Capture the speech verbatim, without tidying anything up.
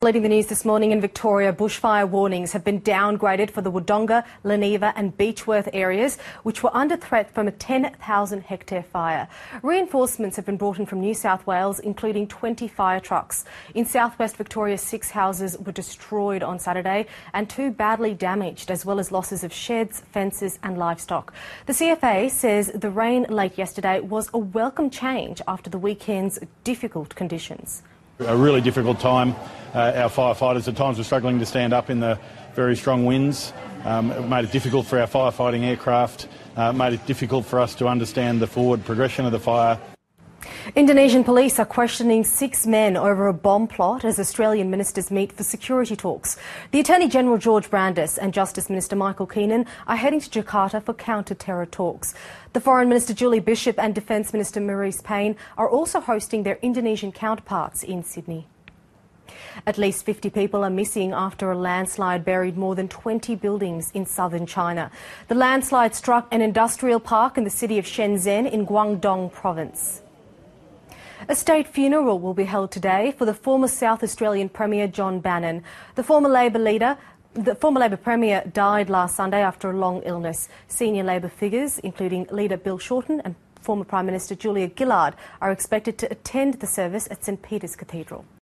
Leading the news this morning in Victoria, bushfire warnings have been downgraded for the Wodonga, Leneva and Beechworth areas, which were under threat from a ten thousand hectare fire. Reinforcements have been brought in from New South Wales, including twenty fire trucks. In southwest Victoria, six houses were destroyed on Saturday and two badly damaged, as well as losses of sheds, fences and livestock. The C F A says the rain late yesterday was a welcome change after the weekend's difficult conditions. A really difficult time. Uh, our firefighters at times were struggling to stand up in the very strong winds. Um, it made it difficult for our firefighting aircraft, uh, made it difficult for us to understand the forward progression of the fire. Indonesian police are questioning six men over a bomb plot as Australian ministers meet for security talks. The Attorney-General George Brandis and Justice Minister Michael Keenan are heading to Jakarta for counter-terror talks. The Foreign Minister Julie Bishop and Defence Minister Marise Payne are also hosting their Indonesian counterparts in Sydney. At least fifty people are missing after a landslide buried more than twenty buildings in southern China. The landslide struck an industrial park in the city of Shenzhen in Guangdong province. A state funeral will be held today for the former South Australian Premier John Bannon. The former Labor leader, the former Labor Premier died last Sunday after a long illness. Senior Labor figures, including leader Bill Shorten and former Prime Minister Julia Gillard, are expected to attend the service at St Peter's Cathedral.